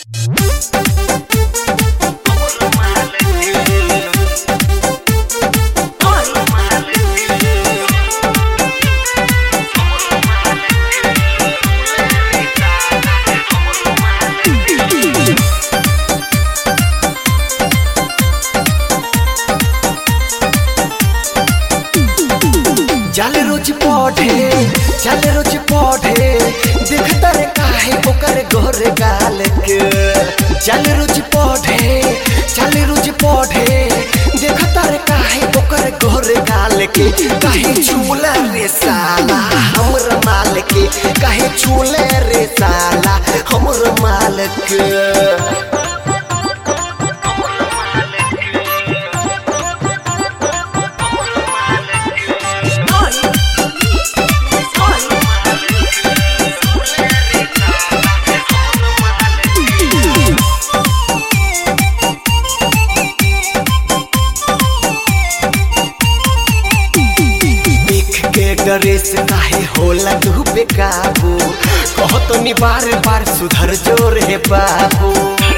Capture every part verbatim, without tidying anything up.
चले रोज पढ़े चले रोज पढ़े देखता रे काहे ओकर गोरे गाल के। चले रोज पढ़े चले रोज पढ़े देखता रे काहे ओकर गोरे गाल के। काहे छूला रे साला हमर माल के, काहे छूले रे साला हमर माल के। ड्रेस काहे होला तू बेकाबू, कहो तो नी बार बार सुधर जो रे बाबू।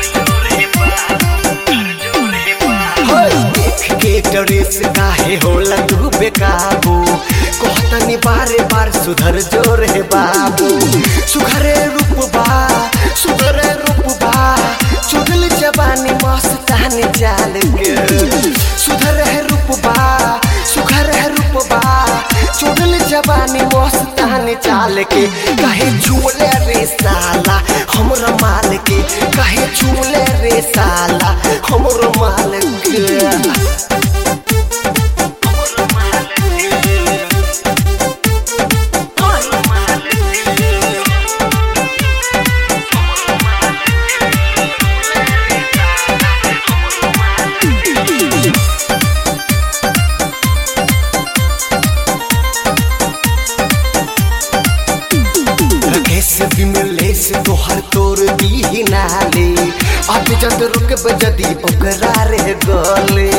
देख के ड्रेस काहे होला तू बेकाबू, कहो तो नी बार बार सुधर जो रे बाबू। सुघरे रूपबा सुघरे रूपबा चुगल जवानी मस्तानी चाल के। सुधरे रूपबा सुघरे रूपबा चुगल जवानी मस्तानी चाल के। काहे झूले रे साला हमर माल के, काहे झूले रे साला हमर माल के। बिमलेस तोहर तोर दी नाले, अब जद रुक बजदी ओकरा रे गले।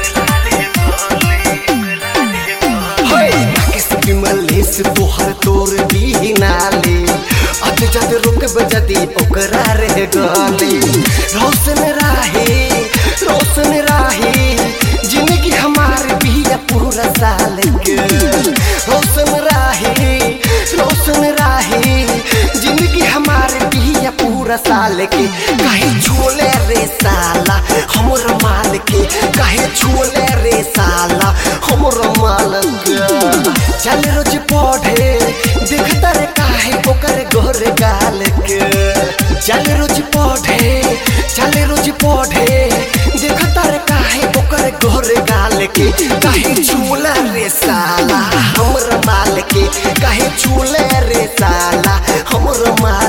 बिमलेस तोहर तोर दी नाले, अब जद रुक बजदी ओकरा रे गले। रोशन राहे रोशन राहे जिंदगी हमार बिया पूरा साल के। रोशन राहे रोशन राहे जिंदगी हमारे बिया पूरा साल के। काहे झोले रे साला हमर माल के, काहे झोले रे साला हमर माल के। चल रोज पढ़े देखता रे काहे ओकर गोरे गाल के। चल रोज पढ़े चल रोज पढ़े देखता रे काहे ओकर गोरे गाल के। काहे झोला रे साला हमर माल के, काहे झोले रे साला हमर माल